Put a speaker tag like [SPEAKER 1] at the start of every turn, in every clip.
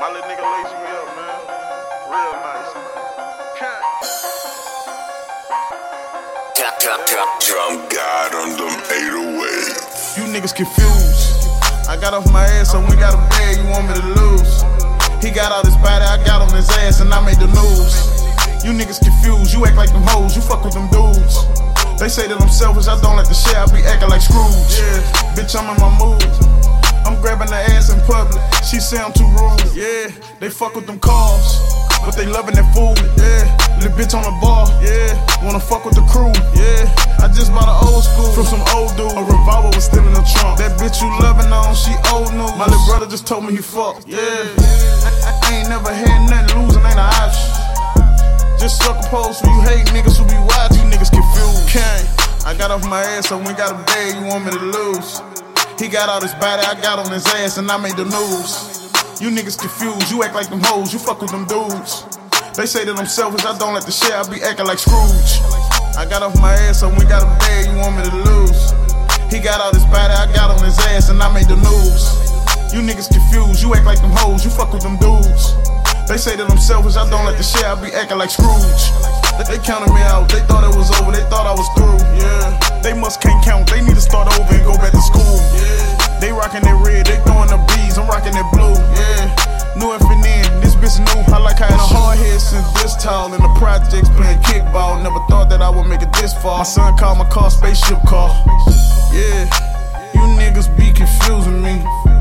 [SPEAKER 1] My little nigga lace me up, man. Real nice.
[SPEAKER 2] Drum God on them 808.
[SPEAKER 1] You niggas confused. I got off my ass, so we got a bag, you want me to lose. He got out his body, I got on his ass, and I made the news. You niggas confused, you act like them hoes, you fuck with them dudes. They say that I'm selfish, I don't like to share, I be acting like Scrooge. Yeah, bitch, I'm in my mood. I'm grabbing the ass in public, she say I'm too rude. Yeah, they fuck with them cars, but they loving that food. Yeah, little bitch on the bar. Yeah, wanna fuck with the crew. Yeah, I just bought an old school from some old dude. A revolver was still in the trunk. That bitch you loving on, she old news. My little brother just told me he fucked. Yeah, I ain't never had nothing, losing ain't an option. Just sucker pose for you hate niggas who be watching. You niggas confused. I got off my ass, so we got a bag, you want me to lose. He got out his body, I got on his ass, and I made the news. You niggas confused, you act like them hoes, you fuck with them dudes. They say that I'm selfish, I don't like to share, I be acting like Scrooge. I got off my ass, so we got a bag, you want me to lose. He got out his body, I got on his ass, and I made the news. You niggas confused, you act like them hoes, you fuck with them dudes. They say that I'm selfish, I don't like to share, I be acting like Scrooge. They counted me out, they thought it was over, they thought I was through. Yeah, they must can't count, they need to start over and go back to school. Yeah, they rockin' that red, they throwing the bees, I'm rockin' that blue. Yeah, new FNN, this bitch new, I like how in a hard head since this tall. In the projects playing kickball, never thought that I would make it this far. My son called my car spaceship car. Yeah, you niggas be confusing me.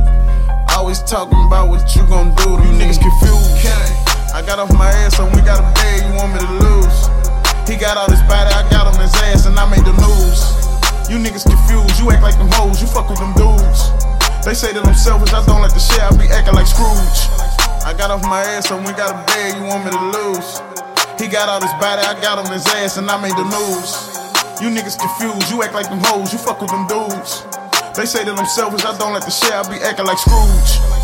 [SPEAKER 1] Always talking about what you gon' do to me. You niggas confused. I got off my ass, so we got a bag, you want me to lose. He got out his body, I got on his ass, and I made the news. You niggas confused, you act like them hoes, you fuck with them dudes. They say that I'm selfish, I don't like to share, I be acting like Scrooge. I got off my ass, so we got a bag, you want me to lose. He got out his body, I got on his ass, and I made the news. You niggas confused, you act like them hoes, you fuck with them dudes. They say that I'm selfish, I don't like to share, I be acting like Scrooge.